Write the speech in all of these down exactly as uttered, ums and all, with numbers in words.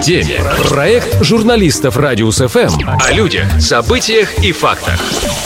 теме. Проект журналистов Радиус эф эм о людях, событиях и фактах.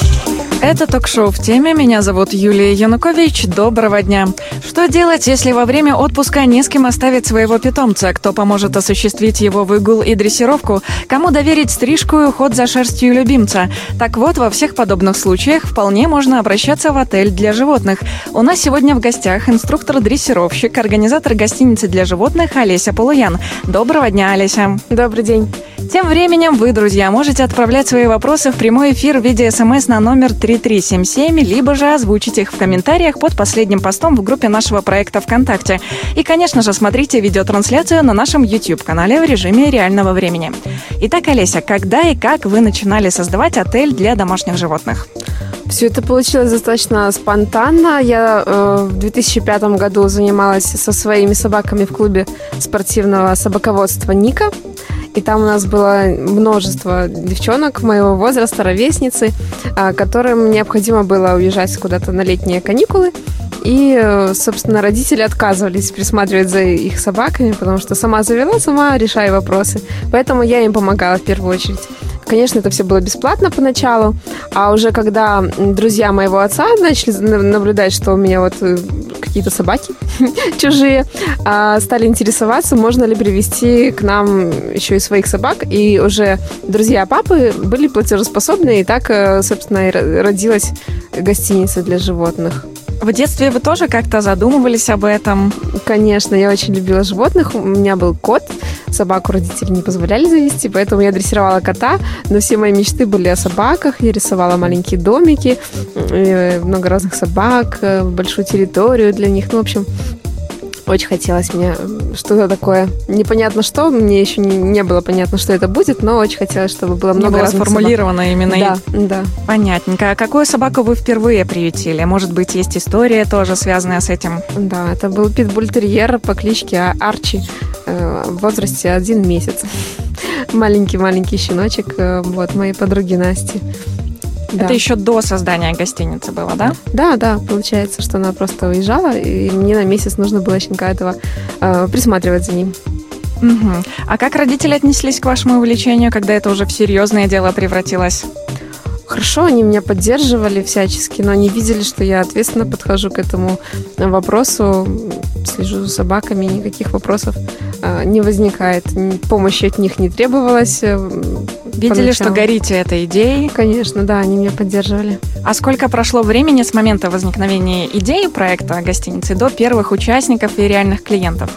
Это ток-шоу «В теме». Меня зовут Юлия Янукович. Доброго дня. Что делать, если во время отпуска не с кем оставить своего питомца? Кто поможет осуществить его выгул и дрессировку? Кому доверить стрижку и уход за шерстью любимца? Так вот, во всех подобных случаях вполне можно обращаться в отель для животных. У нас сегодня в гостях инструктор-дрессировщик, организатор гостиницы для животных Олеся Полуян. Доброго дня, Олеся. Добрый день. Тем временем вы, друзья, можете отправлять свои вопросы в прямой эфир в виде смс на номер три три семь семь, либо же озвучить их в комментариях под последним постом в группе нашего проекта ВКонтакте. И, конечно же, смотрите видеотрансляцию на нашем YouTube-канале в режиме реального времени. Итак, Олеся, когда и как вы начинали создавать отель для домашних животных? Все это получилось достаточно спонтанно. Я э, в две тысячи пятом году занималась со своими собаками в клубе спортивного собаководства «Ника». И там у нас было множество девчонок моего возраста, ровесницы, которым необходимо было уезжать куда-то на летние каникулы. И, собственно, родители отказывались присматривать за их собаками, потому что сама завела, сама решаю вопросы. Поэтому я им помогала в первую очередь. Конечно, это все было бесплатно поначалу, а уже когда друзья моего отца начали наблюдать, что у меня вот какие-то собаки чужие, стали интересоваться, можно ли привезти к нам еще и своих собак, и уже друзья папы были платежеспособны, и так, собственно, и родилась гостиница для животных. В детстве вы тоже как-то задумывались об этом? Конечно, я очень любила животных. У меня был кот. Собаку родители не позволяли завести, поэтому я дрессировала кота. Но все мои мечты были о собаках. Я рисовала маленькие домики, много разных собак, большую территорию для них. Ну, в общем, очень хотелось мне что-то такое. Непонятно что, мне еще не, не было понятно, что это будет, но очень хотелось, чтобы было много было разных сформулировано собак. Именно. Да, и... да. Понятненько. А какую собаку вы впервые приютили? Может быть, есть история тоже связанная с этим? Да, это был питбуль-терьер по кличке Арчи в возрасте один месяц. Маленький-маленький щеночек, вот, моей подруги Насти. Да. Это еще до создания гостиницы было, да? Да, да, получается, что она просто уезжала, и мне на месяц нужно было щенка этого э, присматривать за ним. Угу. А как родители отнеслись к вашему увлечению, когда это уже в серьезное дело превратилось? Хорошо, они меня поддерживали всячески, но они видели, что я ответственно подхожу к этому вопросу, слежу за собаками, никаких вопросов э, не возникает, помощи от них не требовалось. Видели, поначалу. Что горите этой идеей? Конечно, да, они меня поддерживали. А сколько прошло времени с момента возникновения идеи проекта гостиницы до первых участников и реальных клиентов?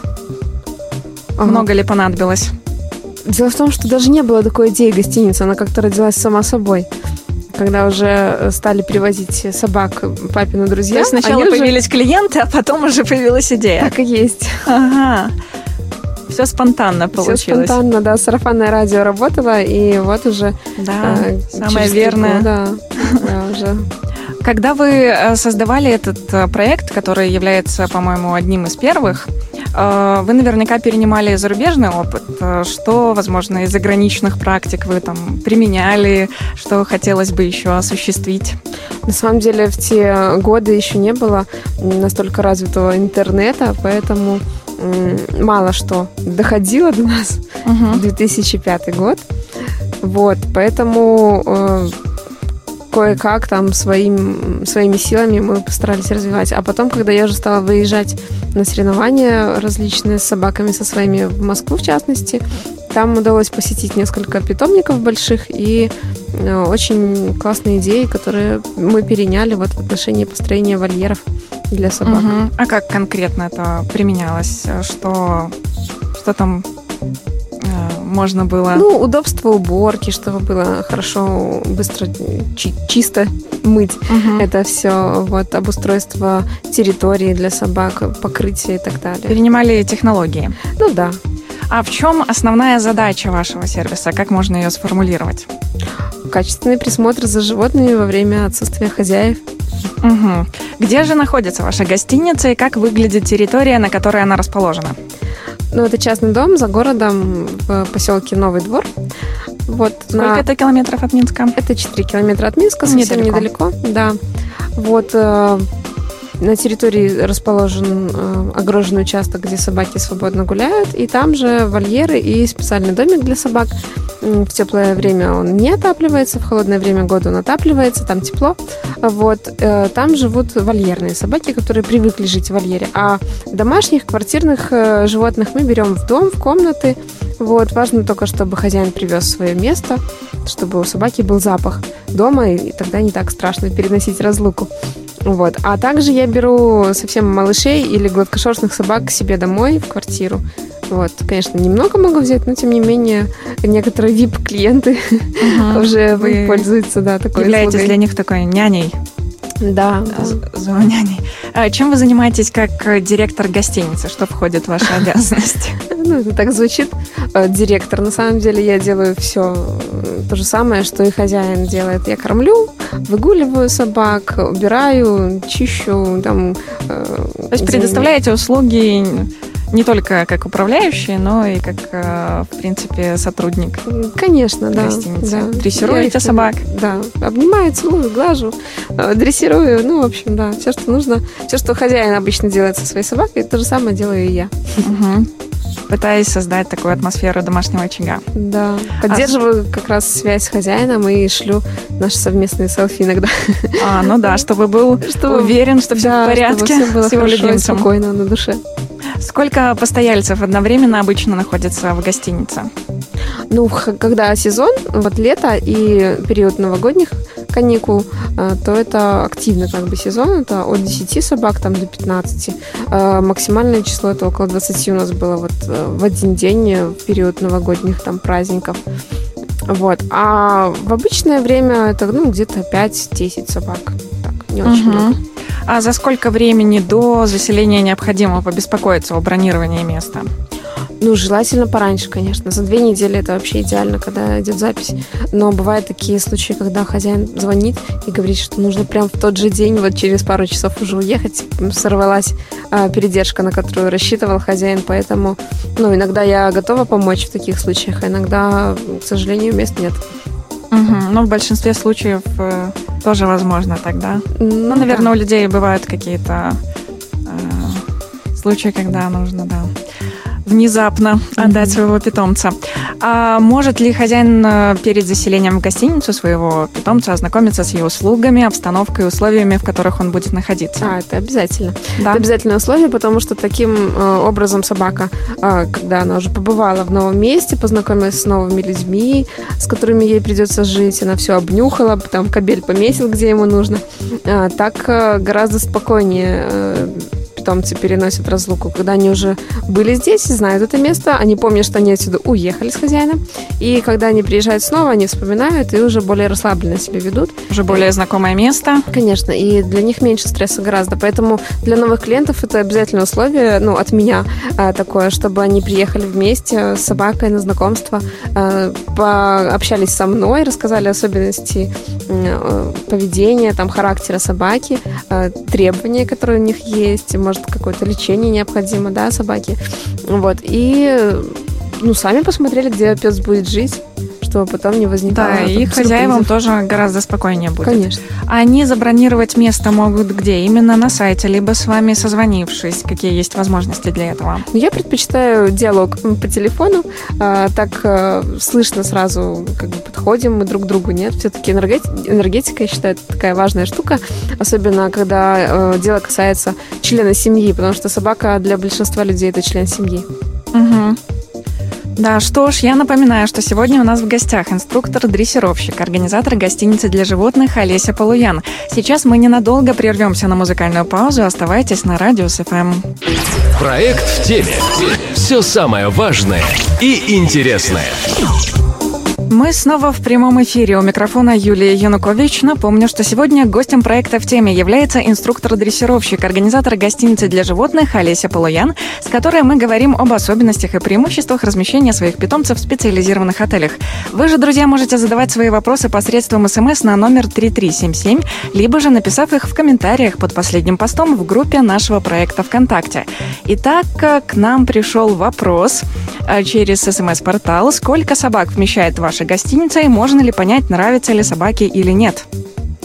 Ага. Много ли понадобилось? Дело в том, что даже не было такой идеи гостиницы, она как-то родилась сама собой. Когда уже стали привозить собак папины друзья. То есть сначала появились уже... клиенты, а потом уже появилась идея. Так и есть. Ага. Все спонтанно получилось. Все спонтанно, да. Сарафанное радио работало, и вот уже... Да, э, самое верное. Да, да, уже... Когда вы создавали этот проект, который является, по-моему, одним из первых, вы наверняка перенимали зарубежный опыт. Что, возможно, из заграничных практик вы там применяли, что хотелось бы еще осуществить? На самом деле в те годы еще не было настолько развитого интернета, поэтому мало что доходило до нас. Uh-huh. две тысячи пятый год. Вот, поэтому... кое-как там своим, своими силами мы постарались развивать. А потом, когда я уже стала выезжать на соревнования различные с собаками, со своими в Москву, в частности, там удалось посетить несколько питомников больших и э, очень классные идеи, которые мы переняли вот в отношении построения вольеров для собак. Угу. А как конкретно это применялось? Что, что там... можно было... Ну, удобство уборки, чтобы было хорошо, быстро, чи- чисто мыть угу. это все. Вот, обустройство территории для собак, покрытие и так далее. Перенимали технологии? Ну, да. А в чем основная задача вашего сервиса? Как можно ее сформулировать? Качественный присмотр за животными во время отсутствия хозяев. Угу. Где же находится ваша гостиница и как выглядит территория, на которой она расположена? Ну, это частный дом за городом в поселке Новый Двор. Вот, сколько на... это километров от Минска? Это четыре километра от Минска, совсем недалеко. недалеко. Да. Вот, на территории расположен э, огороженный участок, где собаки свободно гуляют, и там же вольеры и специальный домик для собак. В теплое время он не отапливается, в холодное время года он отапливается, там тепло. Вот. Э, там живут вольерные собаки, которые привыкли жить в вольере. А домашних, квартирных э, животных мы берем в дом, в комнаты. Вот. Важно только, чтобы хозяин привез свое место, чтобы у собаки был запах дома, и тогда не так страшно переносить разлуку. Вот. А также я беру совсем малышей или гладкошерстных собак к себе домой, в квартиру. Вот. Конечно, немного могу взять, но тем не менее некоторые ви ай пи-клиенты uh-huh. уже Вы пользуются да, такой являетесь услугой. Для них такой няней. Да. Зооняней. А чем вы занимаетесь как директор гостиницы? Что входит в ваши обязанности? Ну, это так звучит. Директор. На самом деле я делаю все то же самое, что и хозяин делает. Я кормлю, выгуливаю собак, убираю, чищу. Там, то есть предоставляете услуги не только как управляющий, но и как, в принципе, сотрудник. Конечно, да. Гостиницы. Да. Дрессируете их, собак? Да. Обнимаю, целую, глажу, дрессирую. Ну, в общем, да. Все, что нужно. Все, что хозяин обычно делает со своей собакой, то же самое делаю и я. Угу. Пытаясь создать такую атмосферу домашнего очага. Да. Поддерживаю а... как раз связь с хозяином и шлю наши совместные селфи иногда. А, ну да, чтобы был чтобы... уверен, что все да, в порядке чтобы все было с его хорошо любимцем. И спокойно на душе. Сколько постояльцев одновременно обычно находится в гостинице? Ну, когда сезон, вот лето и период новогодних каникул, то это активно как бы сезон, это от десяти собак там, до пятнадцати. Максимальное число это около двадцати у нас было вот в один день в период новогодних там праздников. Вот. А в обычное время это ну, где-то пять-десять собак. Так, не очень угу. много. А за сколько времени до заселения необходимо побеспокоиться о бронировании места? Ну, желательно пораньше, конечно. За две недели это вообще идеально, когда идет запись. Но бывают такие случаи, когда хозяин звонит и говорит, что нужно прям в тот же день, вот через пару часов уже уехать. Сорвалась а, передержка, на которую рассчитывал хозяин. Поэтому, ну, иногда я готова помочь в таких случаях, а иногда, к сожалению, мест нет. Угу. Но в большинстве случаев э, тоже возможно тогда. Ну, ну наверное, да. у людей бывают какие-то э, случаи, когда нужно, да, внезапно отдать mm-hmm. своего питомца. А может ли хозяин перед заселением в гостиницу своего питомца ознакомиться с ее услугами, обстановкой и условиями, в которых он будет находиться? А, это обязательно. Да? Это обязательное условие, потому что таким э, образом собака, э, когда она уже побывала в новом месте, познакомилась с новыми людьми, с которыми ей придется жить, она все обнюхала, там кабель помесил, где ему нужно, э, так э, гораздо спокойнее э, питомцы переносят разлуку, когда они уже были здесь, знают это место, они помнят, что они отсюда уехали с хозяином, и когда они приезжают снова, они вспоминают и уже более расслабленно себя ведут. Уже более знакомое место. Конечно, и для них меньше стресса гораздо, поэтому для новых клиентов это обязательное условие, ну, от меня а, такое, чтобы они приехали вместе с собакой на знакомство, а, пообщались со мной, рассказали особенности а, поведения, там, характера собаки, а, требования, которые у них есть, может, какое-то лечение необходимо, да, собаки. Вот. И, ну, сами посмотрели, где пес будет жить, чтобы потом не возникало. Да, и хозяевам тоже гораздо спокойнее будет. Конечно. Они забронировать место могут где? Именно на сайте, либо с вами созвонившись? Какие есть возможности для этого? Я предпочитаю диалог по телефону. А, так а, слышно сразу, как бы подходим мы друг к другу, нет? Все-таки энергетика, энергетика, я считаю, это такая важная штука, особенно когда а, дело касается члена семьи, потому что собака для большинства людей это член семьи. Угу. Да, что ж, я напоминаю, что сегодня у нас в гостях инструктор-дрессировщик, организатор гостиницы для животных Олеся Полуян. Сейчас мы ненадолго прервемся на музыкальную паузу. Оставайтесь на Радиус эф эм. Проект в теме. Все самое важное и интересное. Мы снова в прямом эфире. У микрофона Юлия Янукович. Напомню, что сегодня гостем проекта «В теме» является инструктор-дрессировщик, организатор гостиницы для животных Олеся Полуян, с которой мы говорим об особенностях и преимуществах размещения своих питомцев в специализированных отелях. Вы же, друзья, можете задавать свои вопросы посредством смс на номер три три семь семь, либо же написав их в комментариях под последним постом в группе нашего проекта ВКонтакте. Итак, к нам пришел вопрос через смс-портал. Сколько собак вмещает ваша гостиница и можно ли понять, нравятся ли собаки или нет?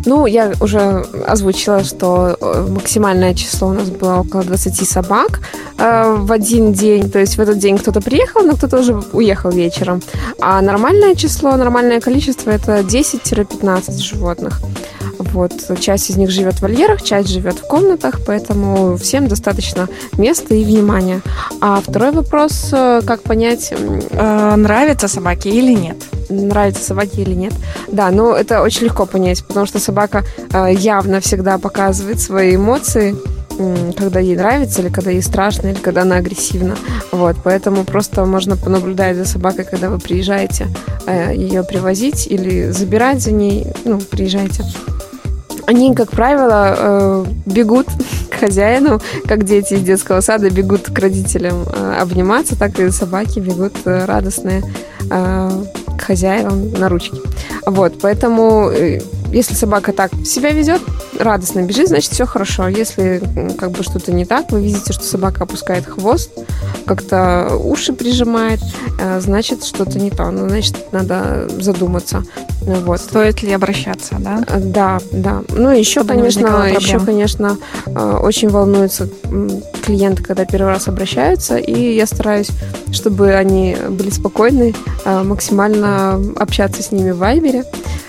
Ну, я уже озвучила, что максимальное число у нас было около двадцати собак э, в один день. То есть в этот день кто-то приехал, но кто-то уже уехал вечером. А нормальное число, нормальное количество – это десять-пятнадцать животных. Вот. Часть из них живет в вольерах, часть живет в комнатах, поэтому всем достаточно места и внимания. А второй вопрос, как понять, Э, нравятся собаки или нет? нравятся собаки или нет. Да, но это очень легко понять, потому что собака э, явно всегда показывает свои эмоции, м, когда ей нравится, или когда ей страшно, или когда она агрессивна. Вот, поэтому просто можно понаблюдать за собакой, когда вы приезжаете э, ее привозить или забирать за ней, ну, приезжаете. Они, как правило, э, бегут к хозяину, как дети из детского сада бегут к родителям э, обниматься, так и собаки бегут э, радостные э, к хозяевам на ручки. Вот, поэтому, э, если собака так себя ведет, радостно бежит, значит, все хорошо. Если как бы что-то не так, вы видите, что собака опускает хвост, как-то уши прижимает, э, значит, что-то не то. Ну, значит, надо задуматься. Вот. Стоит ли обращаться, да? Да, да. Ну, еще, Чтобы не конечно, возникало еще, проблем. конечно, очень волнуются клиенты, когда первый раз обращаются, и я стараюсь, чтобы они были спокойны, максимально общаться с ними в Вайбере.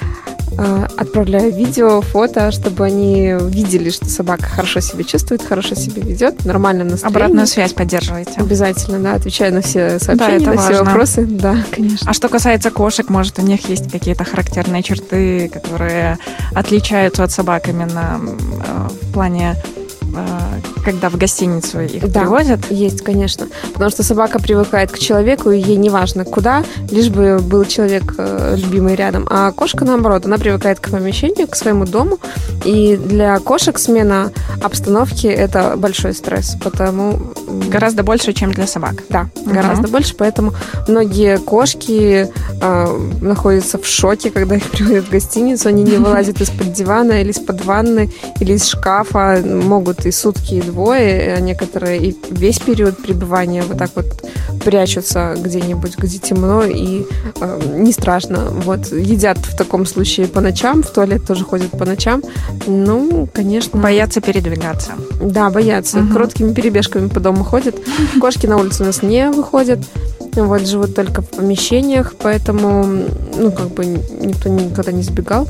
Отправляю видео, фото, чтобы они видели, что собака хорошо себя чувствует, хорошо себя ведет, нормально настроение. Обратную связь поддерживаете. Обязательно, да, отвечаю на все сообщения, Да, это на все важно. вопросы. Да, конечно. А что касается кошек, может, у них есть какие-то характерные черты, которые отличаются от собак именно э, в плане, э, когда в гостиницу их Да, привозят? есть, конечно. Потому что собака привыкает к человеку, и ей не важно куда, лишь бы был человек э, любимый рядом. А кошка, наоборот, она привыкает к помещению, к своему дому. И для кошек смена обстановки – это большой стресс. Потому... Гораздо больше, чем для собак. Да, Мгм. гораздо больше. Поэтому многие кошки э, находятся в шоке, когда их приводят в гостиницу. Они не вылазят из-под дивана или из-под ванны, или из шкафа. Могут и сутки, и двое, а некоторые и весь период пребывания вот так вот прячутся где-нибудь, где темно и э, не страшно. Вот едят в таком случае по ночам, в туалет тоже ходят по ночам. Ну, конечно. Боятся передвигаться. Да, боятся. Мгм. Короткими перебежками по дому ходят. Кошки на улицу у нас не выходят. Вот, живут только в помещениях, поэтому, ну, как бы никто никогда не сбегал.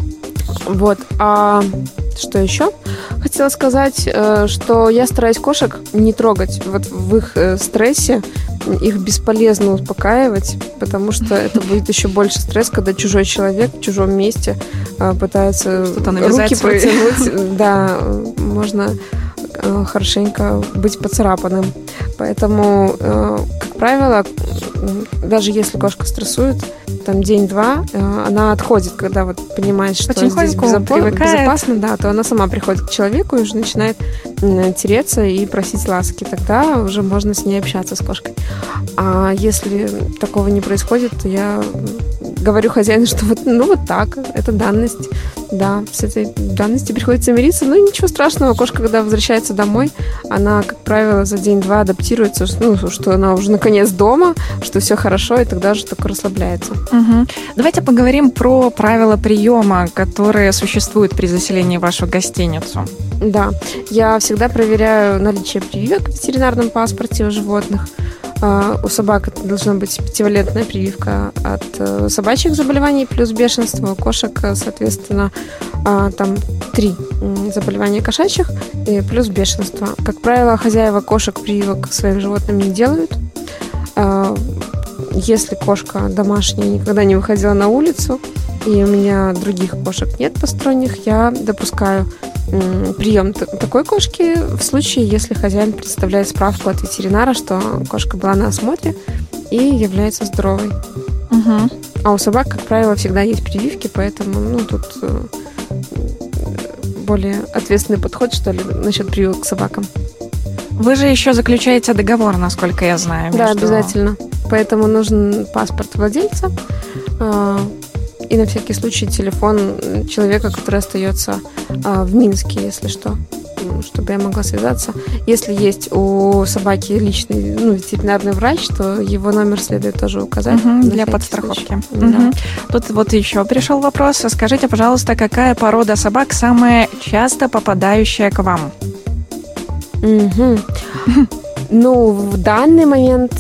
Вот. А что еще? Хотела сказать, э, что я стараюсь кошек не трогать. Вот в их э, стрессе их бесполезно успокаивать, потому что это будет еще больше стресс, когда чужой человек в чужом месте э, пытается Что-то навязать руки свои. протянуть. Да, можно э, хорошенько быть поцарапанным. Поэтому, э, как правило, даже если кошка стрессует, там день-два, э, она отходит, когда вот понимает, что здесь Потихоньку безопо- привыкает. безопасно, да, то она сама приходит к человеку и уже начинает м, тереться и просить ласки. Тогда уже можно с ней общаться, с кошкой. А если такого не происходит, то я говорю хозяину, что вот, ну вот так, это данность. Да, с этой данностью приходится мириться. Ну, ничего страшного. Кошка, когда возвращается домой, она, как правило, за день-два адаптируется, ну, что она уже наконец дома, что все хорошо, и тогда же только расслабляется. Мгм. Давайте поговорим про правила приема, которые существуют при заселении в вашу гостиницу. Да, я всегда проверяю наличие прививок в ветеринарном паспорте у животных. Uh, у собак должна быть пятивалентная прививка от uh, собачьих заболеваний плюс бешенство. У кошек, соответственно, uh, там три um, заболевания кошачьих и плюс бешенство. Как правило, хозяева кошек прививок своим животным не делают. Uh, если кошка домашняя никогда не выходила на улицу, и у меня других кошек нет посторонних, я допускаю прием такой кошки в случае, если хозяин представляет справку от ветеринара, что кошка была на осмотре и является здоровой. Угу. А у собак, как правило, всегда есть прививки, поэтому ну, тут более ответственный подход, что ли, насчет прививок к собакам. Вы же еще заключаете договор, насколько я знаю. Да, между... обязательно. Поэтому нужен паспорт владельца и на всякий случай телефон человека, который остается в Минске, если что. чтобы я могла связаться. Если есть у собаки личный, ну, ветеринарный врач, то его номер следует тоже указать. Угу, для подстраховки. Угу. Да. Тут вот еще пришел вопрос. Скажите, пожалуйста, какая порода собак самая часто попадающая к вам? Угу. Ну, в данный момент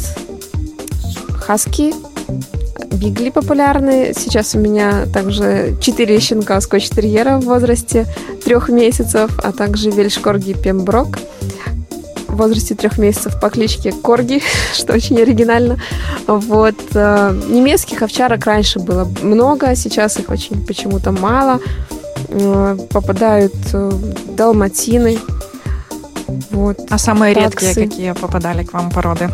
хаски, бигли популярны. Сейчас у меня также четыре щенка скотч-терьера в возрасте трех месяцев, а также вельш-корги пемброк в возрасте трех месяцев по кличке Корги, что очень оригинально. Вот. Немецких овчарок раньше было много, сейчас их очень почему-то мало. Попадают далматины. Вот. А самые таксы. Редкие какие попадали к вам породы?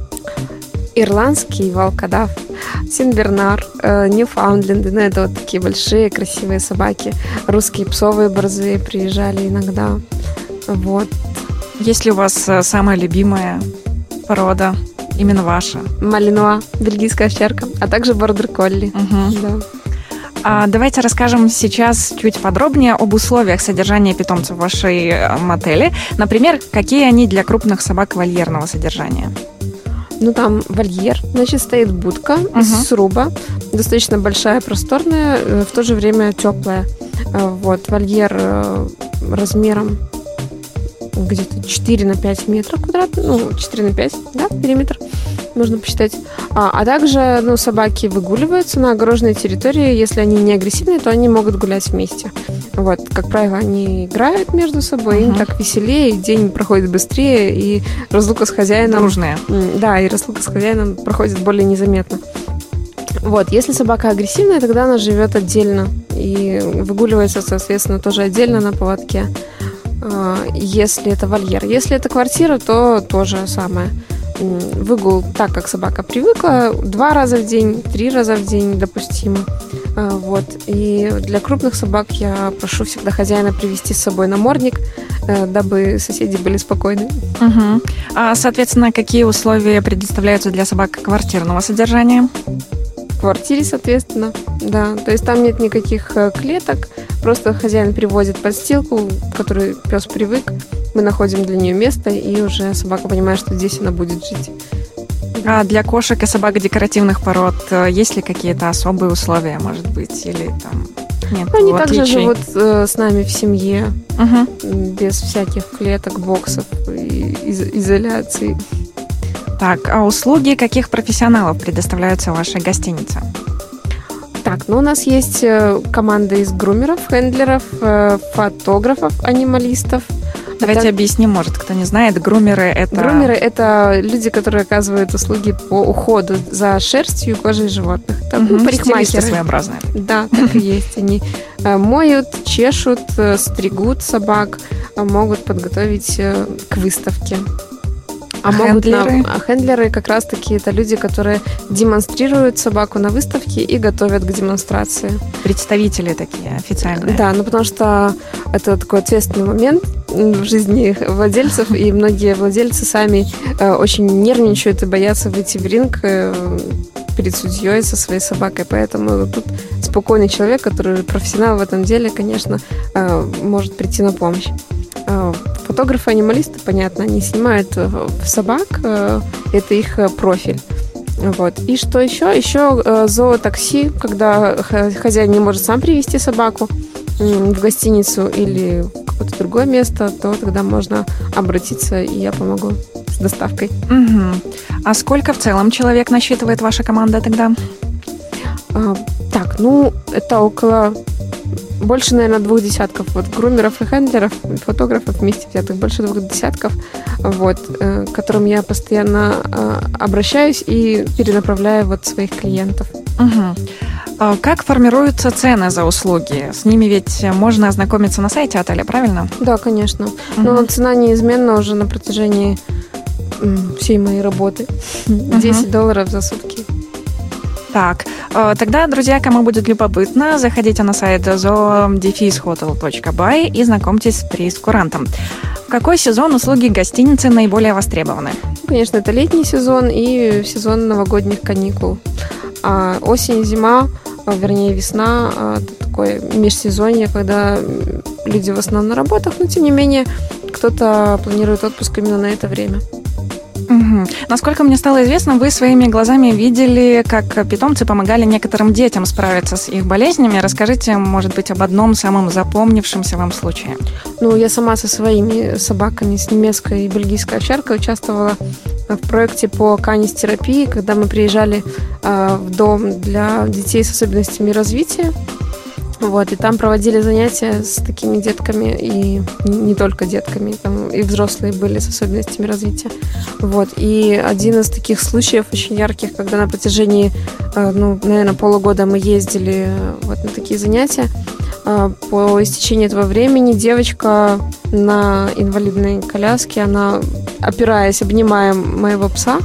Ирландский волкодав, сенбернар, э, ньюфаундленды. Ну, это вот такие большие, красивые собаки. Русские псовые борзые приезжали иногда. Вот. Есть ли у вас самая любимая порода, именно ваша? Малинуа, бельгийская овчарка, а также бордер-колли. Угу. Да. А давайте расскажем сейчас чуть подробнее об условиях содержания питомцев в вашей отеле. Например, какие они для крупных собак вольерного содержания? Ну, там вольер, значит, стоит будка из uh-huh. сруба, достаточно большая, просторная, в то же время теплая. Вот, вольер размером где-то четыре на пять метров квадратных, ну, четыре на пять, да, периметр, можно посчитать. А, а также, ну, собаки выгуливаются на огороженной территории, если они не агрессивные, то они могут гулять вместе. Вот, как правило, они играют между собой, uh-huh. им так веселее, день проходит быстрее, и разлука с хозяином... Дружная. Да, и разлука с хозяином проходит более незаметно. Вот, если собака агрессивная, тогда она живет отдельно и выгуливается, соответственно, тоже отдельно на поводке. Если это вольер. Если это квартира, то тоже самое. Выгул так, как собака привыкла, два раза в день, три раза в день допустимо. Вот. И для крупных собак я прошу всегда хозяина привезти с собой намордник, дабы соседи были спокойны. Угу. А, соответственно, какие условия предоставляются для собак квартирного содержания? В квартире, соответственно, да. То есть там нет никаких клеток, просто хозяин привозит подстилку, к которой пес привык, мы находим для нее место, и уже собака понимает, что здесь она будет жить. А для кошек и собак декоративных пород есть ли какие-то особые условия, может быть, или там нет? Они также живут э, с нами в семье, угу. без всяких клеток, боксов и из- изоляции. Так, а услуги каких профессионалов предоставляются в вашей гостинице? Так, ну у нас есть команда из грумеров, хендлеров, фотографов, анималистов. Давайте это... объясним, может, кто не знает. Грумеры – это… Грумеры – это люди, которые оказывают услуги по уходу за шерстью и кожей животных. Это угу, парикмахеры. Своеобразные. Да, так и есть. Они моют, чешут, стригут собак, могут подготовить к выставке. А хендлеры? Могут на... хендлеры как раз-таки это люди, которые демонстрируют собаку на выставке и готовят к демонстрации. Представители такие официальные. Да, ну потому что это такой ответственный момент в жизни владельцев, и многие владельцы сами э, очень нервничают и боятся выйти в ринг э, перед судьей со своей собакой. Поэтому тут спокойный человек, который профессионал в этом деле, конечно, э, может прийти на помощь. Фотографы-анималисты, понятно, они снимают собак, это их профиль. Вот. И что еще? Еще зоотакси, когда хозяин не может сам привезти собаку в гостиницу или в какое-то другое место, то тогда можно обратиться, и я помогу с доставкой. Угу. А сколько в целом человек насчитывает ваша команда тогда? А, так, ну, это около... Больше, наверное, двух десятков вот, грумеров и хендлеров, и фотографов вместе взятых. Больше двух десятков, вот, э, к которым я постоянно э, обращаюсь и перенаправляю вот, своих клиентов. Угу. А как формируются цены за услуги? С ними ведь можно ознакомиться на сайте отеля, правильно? Да, конечно. Угу. Но цена неизменна уже на протяжении всей моей работы. десять угу. долларов за сутки. Так, тогда, друзья, кому будет любопытно, заходите на сайт зоо дефис хотел точка бай и знакомьтесь с прейскурантом. В какой сезон услуги гостиницы наиболее востребованы? Конечно, это летний сезон и сезон новогодних каникул. А осень, зима, вернее весна, это такое межсезонье, когда люди в основном на работах, но тем не менее кто-то планирует отпуск именно на это время. Угу. Насколько мне стало известно, вы своими глазами видели, как питомцы помогали некоторым детям справиться с их болезнями. Расскажите, может быть, об одном самом запомнившемся вам случае. Ну, я сама со своими собаками, с немецкой и бельгийской овчаркой, участвовала в проекте по канистерапии, когда мы приезжали э, в дом для детей с особенностями развития. Вот, и там проводили занятия с такими детками, и не только детками, там и взрослые были с особенностями развития. Вот, и один из таких случаев очень ярких, когда на протяжении, ну, наверное, полугода мы ездили вот на такие занятия, по истечении этого времени девочка на инвалидной коляске, она, опираясь, обнимая моего пса,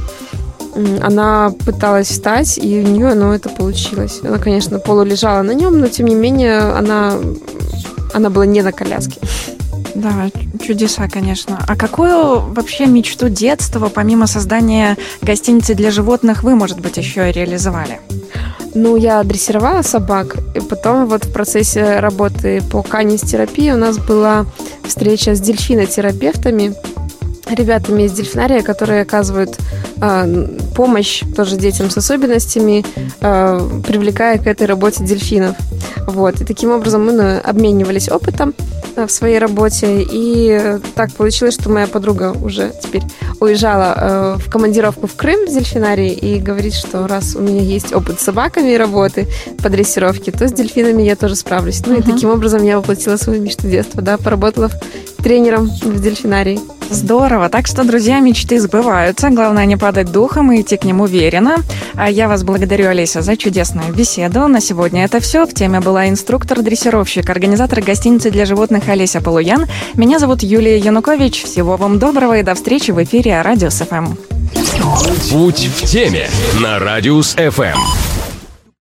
она пыталась встать, и у нее, ну, это получилось. Она, конечно, полулежала на нем, но, тем не менее, она, она была не на коляске. Да, чудеса, конечно. А какую вообще мечту детства, помимо создания гостиницы для животных, вы, может быть, еще и реализовали? Ну, я дрессировала собак, и потом вот в процессе работы по канистерапии у нас была встреча с дельфинотерапевтами, ребятами из дельфинария, которые оказывают э, помощь тоже детям с особенностями, э, привлекая к этой работе дельфинов. Вот. И таким образом мы обменивались опытом э, в своей работе. И так получилось, что моя подруга уже теперь уезжала э, в командировку в Крым в дельфинарий и говорит, что раз у меня есть опыт с собаками и работы по дрессировке, то с дельфинами я тоже справлюсь. Ну uh-huh. и таким образом я воплотила свою мечту детства, да, поработала тренером в дельфинарии. Здорово. Так что, друзья, мечты сбываются. Главное не падать духом и идти к ним уверенно. А я вас благодарю, Олеся, за чудесную беседу. На сегодня это все. В теме была инструктор-дрессировщик, организатор гостиницы для животных Олеся Полуян. Меня зовут Юлия Янукович. Всего вам доброго и до встречи в эфире Радиус эф эм. Путь в теме на Радиус эф эм.